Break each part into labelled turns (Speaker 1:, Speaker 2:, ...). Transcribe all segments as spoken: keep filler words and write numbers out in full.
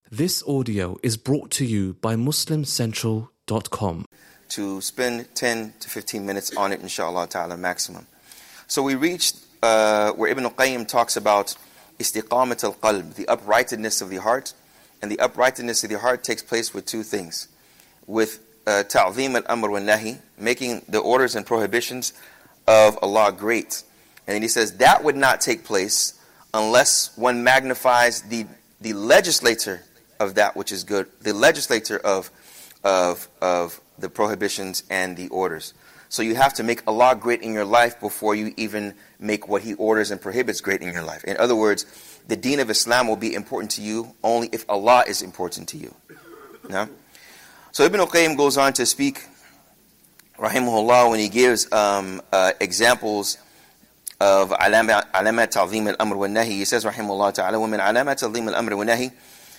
Speaker 1: This audio is brought to you by Muslim Central dot com.
Speaker 2: To spend ten to fifteen minutes on it, inshallah ta'ala, maximum. So we reached uh, where Ibn al-Qayyim talks about istiqamat al-qalb, the uprightness of the heart. And the uprightness of the heart takes place with two things. With uh, ta'zeem al-amr wal-nahi, making the orders and prohibitions of Allah great. And then he says that would not take place unless one magnifies the, the legislator of that which is good, the legislator of, of, of the prohibitions and the orders. So you have to make Allah great in your life before you even make what He orders and prohibits great in your life. In other words, the deen of Islam will be important to you only if Allah is important to you. No? So Ibn al-Qayyim goes on to speak, rahimahullah, when he gives um, uh, examples of alamat ta'zeem al-amr wa nahi. He says, rahimahullah ta'ala, وَمِنْ عَلَامَةِ تَعْظِيمِ الْأَمْرِ وَالنَّهِي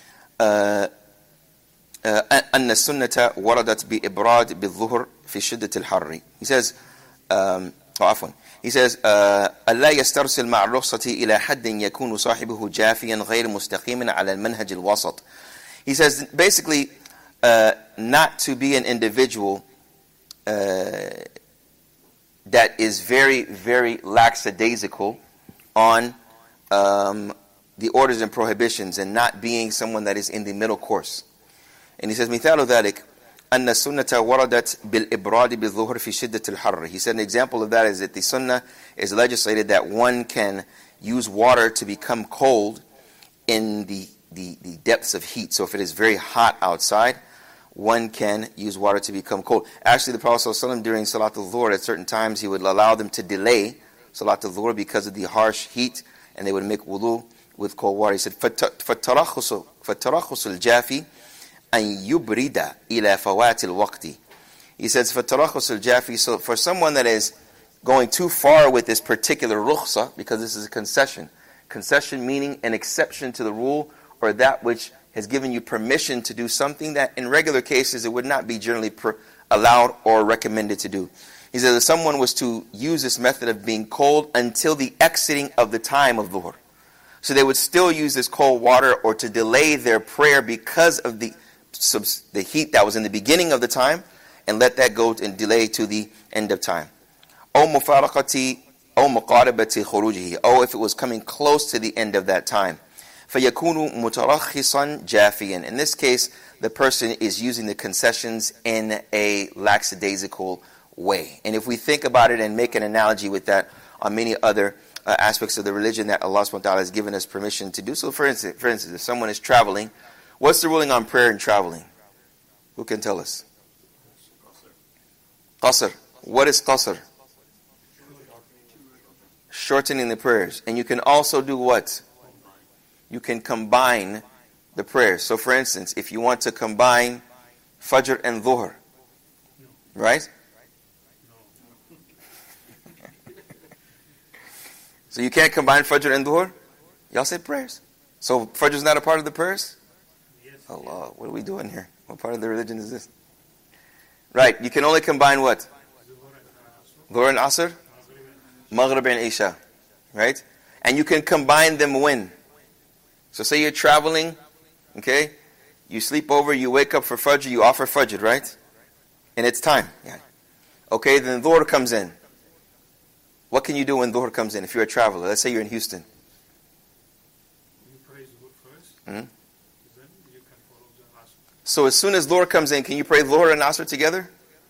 Speaker 2: أن السنة وردت بإبراد بالظهر في شدة الحر. He says, um, oh, عفوا. He says, ألا يسترسل مع الرخصة إلى حد يكون صاحبه جافيا غير مستقيم على المنهج الوسط. He says, basically, uh, not to be an individual uh, that is very, very lackadaisical on um, the orders and prohibitions, and not being someone that is in the middle course. And he says, مثال ذلك أن السنة وردت بالإبراد بالظهر في شدة الحر. He said an example of that is that the sunnah is legislated that one can use water to become cold in the, the, the depths of heat. So if it is very hot outside, one can use water to become cold. Actually, the Prophet ﷺ during Salat al-Dhuhr, at certain times, he would allow them to delay Salat al-Dhuhr because of the harsh heat, and they would make wudu with cold water. He said, فَالتَّرَخُصُ الْجَافِي أَنْ يُبْرِدَ إِلَى فَوَاتِ الْوَقْتِ. He says, فَالتَّرَخُصُ الْجَافِي. So for someone that is going too far with this particular rukhsa, because this is a concession. Concession meaning an exception to the rule, or that which has given you permission to do something that in regular cases it would not be generally per- allowed or recommended to do. He says if someone was to use this method of being cold until the exiting of the time of Dhuhr, so they would still use this cold water or to delay their prayer because of the the heat that was in the beginning of the time, and let that go and delay to the end of time. أو مفارقة أو مقاربة خروجه. Or if it was coming close to the end of that time. فَيَكُونُ مُتَرَخِّصًا جَافِيًا. In this case, the person is using the concessions in a lackadaisical way. And if we think about it and make an analogy with that on many other uh, aspects of the religion that Allah subhanahu wa ta'ala has given us permission to do. So for instance, for instance, if someone is traveling, what's the ruling on prayer and traveling? Who can tell us? Qasr. What is qasr? Shortening the prayers. And you can also do what? You can combine the prayers. So for instance, if you want to combine Fajr and Dhuhr, right? So you can't combine Fajr and Dhuhr? Y'all said prayers. So Fajr is not a part of the prayers? Allah, what are we doing here? What part of the religion is this? Right, you can only combine what? Dhuhr and Asr? Maghrib and Isha. Right? And you can combine them when? So say you're traveling, okay? You sleep over, you wake up for Fajr, you offer Fajr, right? And it's time. Yeah. Okay, then Dhuhr comes in. What can you do when Dhuhr comes in if you're a traveler? Let's say you're in Houston.
Speaker 3: You pray Dhuhr first,
Speaker 2: hmm?
Speaker 3: then you can follow the Asr.
Speaker 2: So as soon as Dhuhr comes in, can you pray Dhuhr and Asr together?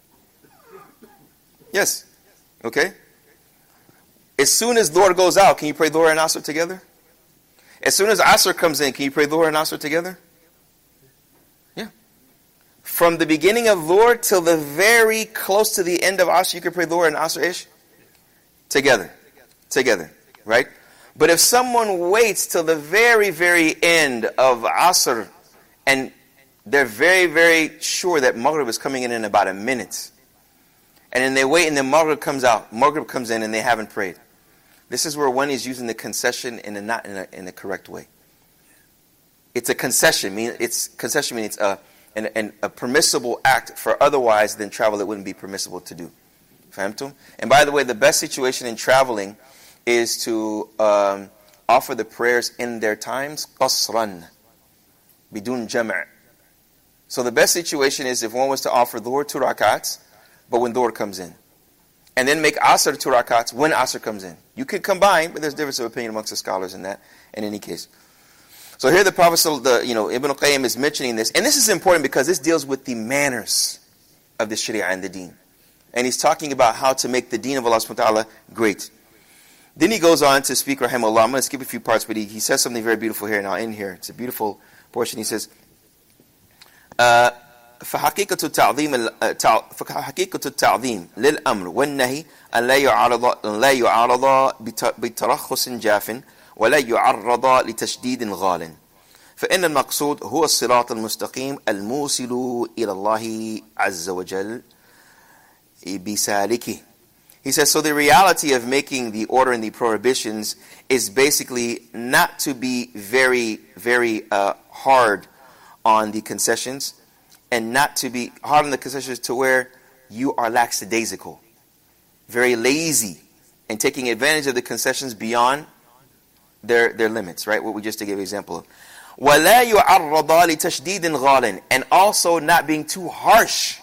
Speaker 2: Yes. Okay? As soon as Dhuhr goes out, can you pray Dhuhr and Asr together? As soon as Asr comes in, can you pray Dhuhr and Asr together? Yeah. From the beginning of Dhuhr till the very close to the end of Asr, you can pray Dhuhr and Asr-ish? Together. Together. Right? But if someone waits till the very, very end of Asr, and they're very, very sure that Maghrib is coming in in about a minute, and then they wait and then Maghrib comes out, Maghrib comes in and they haven't prayed. This is where one is using the concession in a not in a, in a correct way. It's a concession. Mean it's concession means it's a an, an, a permissible act for otherwise than travel it wouldn't be permissible to do. Fahimtum? And by the way, the best situation in traveling is to um, offer the prayers in their times, qasran. bidun jam'. So the best situation is if one was to offer dhuhr two rakats, but when dhuhr comes in. And then make asr two rakats when asr comes in. You could combine, but there's difference of opinion amongst the scholars in that, in any case. So here the Prophet, the, you know, Ibn al-Qayyim is mentioning this. And this is important because this deals with the manners of the Sharia and the deen. And he's talking about how to make the deen of Allah subhanahu wa ta'ala great. Then he goes on to speak, rahimahullah. I'm going to skip a few parts, but he, he says something very beautiful here. Now in here, it's a beautiful portion. He says, uh, فحقيقة التعظيم فحقيقة التعظيم للأمر والنهي أن لا يعارض أن لا يعارض بترخص جاف ولا يعرض لتشديد غال فإن المقصود هو الصراط المستقيم الموصل إلى الله عز وجل بسالكه. He says, so the reality of making the order and the prohibitions is basically not to be very, very uh, hard on the concessions, and not to be hard on the concessions to where you are lackadaisical, very lazy, and taking advantage of the concessions beyond their their limits, right? What we just to give an example of. وَلَا يُعَرَّضَ لِتَشْدِيدٍ غَالٍ, and also not being too harsh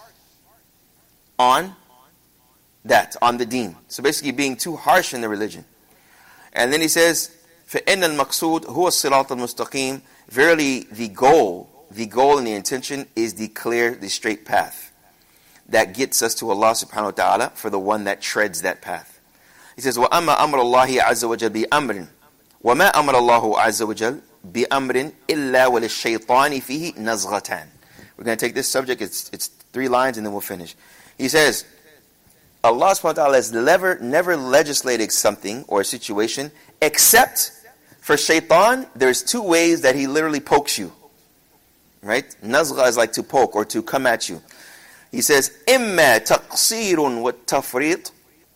Speaker 2: on that, on the deen. So basically being too harsh in the religion. And then he says, فَإِنَّ الْمَقْصُودِ هُوَ الصِّرَاطَ الْمُسْتَقِيمِ, verily the goal, the goal and the intention is the clear, the straight path that gets us to Allah subhanahu wa ta'ala, for the one that treads that path. He says, وَأَمَّا أَمْرَ اللَّهِ عَزَّ وَجَلْ بِأَمْرٍ وَمَا أَمْرَ اللَّهُ عَزَّ وَجَلْ بِأَمْرٍ إِلَّا وَلِلشَّيْطَانِ فِيهِ نَزْغَتَانِ. We're going to take this subject, it's it's three lines and then we'll finish. He says, Allah subhanahu wa ta'ala has never, never legislated something or a situation except for shaitan. There's two ways that he literally pokes you. Right? Nazgha is like to poke or to come at you. He says, إِمَّا تَقْصِيرٌ وَالتَّفْرِيطٌ,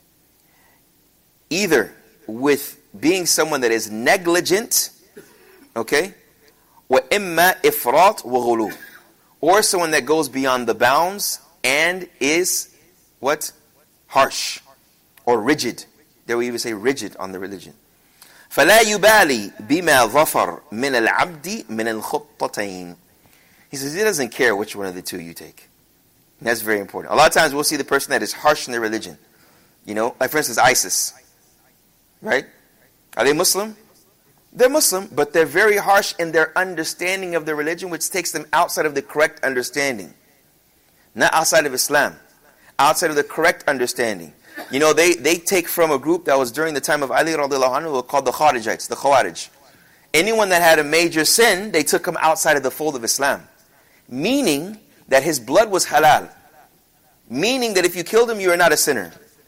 Speaker 2: either with being someone that is negligent, okay, وَإِمَّا إِفْرَاطٌ وَغُلُوٌ, or someone that goes beyond the bounds and is, what? Harsh or rigid. There we even say rigid on the religion. فَلَا يُبَالِي بِمَا ظَفَرْ مِنَ الْعَبْدِ مِنَ الْخُطَّتَيْنِ. He says he doesn't care which one of the two you take. And that's very important. A lot of times we'll see the person that is harsh in their religion. You know, like for instance ISIS. Right? Are they Muslim? They're Muslim, but they're very harsh in their understanding of the religion, which takes them outside of the correct understanding. Not outside of Islam. Outside of the correct understanding. You know, they, they take from a group that was during the time of Ali radiallahu anhu called the Kharijites, the Khawarij. Anyone that had a major sin, they took him outside of the fold of Islam. Meaning that his blood was halal. Meaning that if you killed him, you are not a sinner.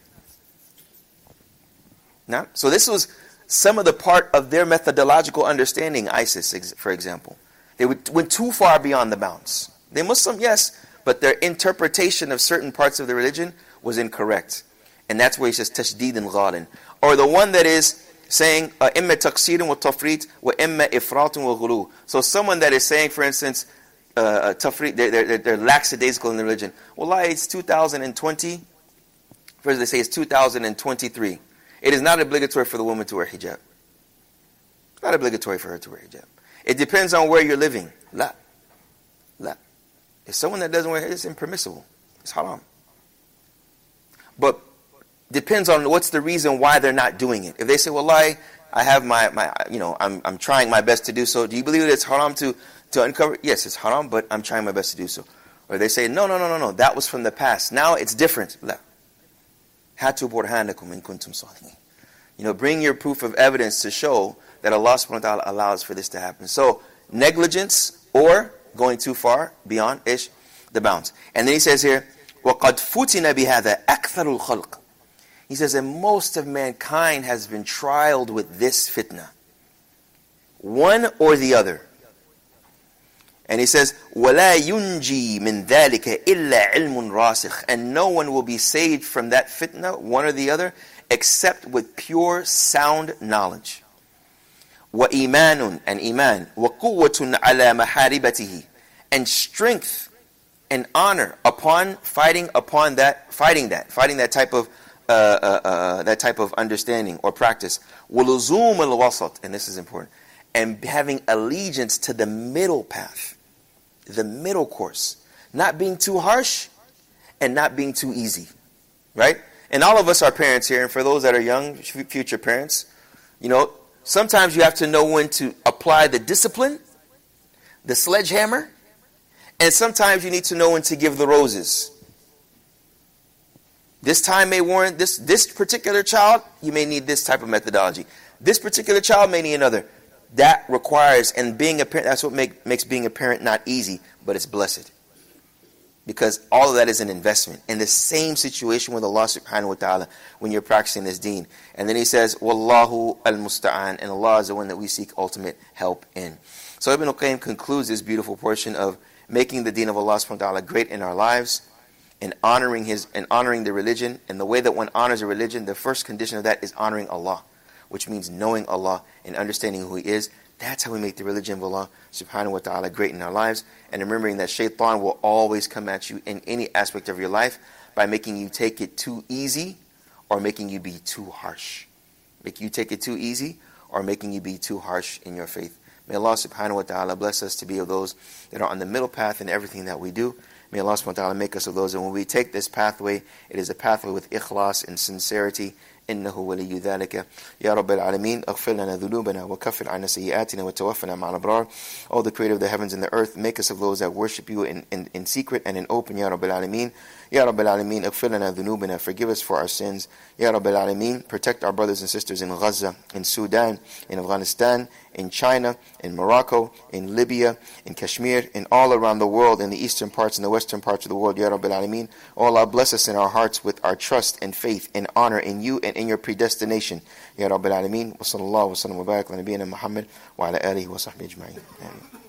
Speaker 2: Now, so this was some of the part of their methodological understanding, ISIS, for example. They went too far beyond the bounds. They're Muslim, yes, but their interpretation of certain parts of the religion was incorrect. And that's where he says, تَشْدِيدٍ غَالٍ. Or the one that is saying, إِمَّا تَقْصِيرٌ وَالتَّفْرِيطٌ وَإِمَّا إِفْرَاطٌ وَغُلُوٌ. So someone that is saying, for instance, uh, tafriq, they're, they're, they're lackadaisical in the religion. Wallahi, it's two thousand twenty. First they say it's two thousand twenty-three. It is not obligatory for the woman to wear hijab. It's not obligatory for her to wear hijab. It depends on where you're living. La. La. If someone that doesn't wear hijab, it's impermissible. It's haram. But depends on what's the reason why they're not doing it. If they say, wallahi, I have my, my you know, I'm I'm trying my best to do so. Do you believe that it's haram to, to uncover? Yes, it's haram, but I'm trying my best to do so. Or they say, no, no, no, no, no, that was from the past. Now it's different. La. Hatu burhanakum in kuntum sadiqin. You know, bring your proof of evidence to show that Allah subhanahu wa ta'ala allows for this to happen. So, negligence or going too far beyond ish, the bounds. And then he says here, وَقَدْ فُتِنَ بِهَذَا أَكْثَرُ الْخَلْقِ. He says that most of mankind has been trialed with this fitna. One or the other. And he says, وَلَا يُنْجِي مِنْ ذَلِكَ إِلَّا عِلْمٌ رَاسِخٌ. And no one will be saved from that fitna, one or the other, except with pure, sound knowledge. وَإِيمَانٌ, and iman. وَقُوَّةٌ عَلَى مَحَارِبَتِهِ. And strength and honor upon fighting upon that, fighting that, fighting that type of uh, uh, uh, that type of understanding or practice. وَلُزُومُ الْوَسَطِ, and this is important. And having allegiance to the middle path. The middle course. Not being too harsh and not being too easy. Right? And all of us are parents here, and for those that are young, future parents, you know, sometimes you have to know when to apply the discipline, the sledgehammer, and sometimes you need to know when to give the roses. This time may warrant this, this particular child, you may need this type of methodology. This particular child may need another. That requires, and being a parent, that's what make, makes being a parent not easy, but it's blessed. Because all of that is an investment. In the same situation with Allah subhanahu wa ta'ala when you're practicing this deen. And then he says, Wallahu al-musta'an, and Allah is the one that we seek ultimate help in. So Ibn al-Qayyim concludes this beautiful portion of making the deen of Allah subhanahu wa ta'ala great in our lives and honoring his and honoring the religion. And the way that one honors a religion, the first condition of that is honoring Allah, which means knowing Allah and understanding who He is. That's how we make the religion of Allah subhanahu wa ta'ala great in our lives. And remembering that shaitan will always come at you in any aspect of your life by making you take it too easy or making you be too harsh. Make you take it too easy or making you be too harsh in your faith. May Allah subhanahu wa ta'ala bless us to be of those that are on the middle path in everything that we do. May Allah subhanahu wa ta'ala make us of those that when we take this pathway, it is a pathway with ikhlas and sincerity. إنه ولي ذلك يا رب العالمين اغفر لنا ذنوبنا وكفر عنا سيئاتنا وتوفنا مع الأبرار. O the Creator of the heavens and the earth, make us of those that worship you in, in, in secret and in open. يا رب العالمين يا رب العالمين اغفر لنا ذنوبنا, forgive us for our sins. يا رب العالمين, protect our brothers and sisters in Gaza, in Sudan, in Afghanistan, in China, in Morocco, in Libya, in Kashmir, in all around the world, in the eastern parts and the western parts of the world. Ya Rabbil Alameen. Oh Allah, bless us in our hearts with our trust and faith and honor in you and in your predestination. Ya Rabbil Alameen. Wa sallallahu wa sallam wa barak ala nabiyyina Muhammad wa ala alihi wa sahbihi ajma'in. Amen.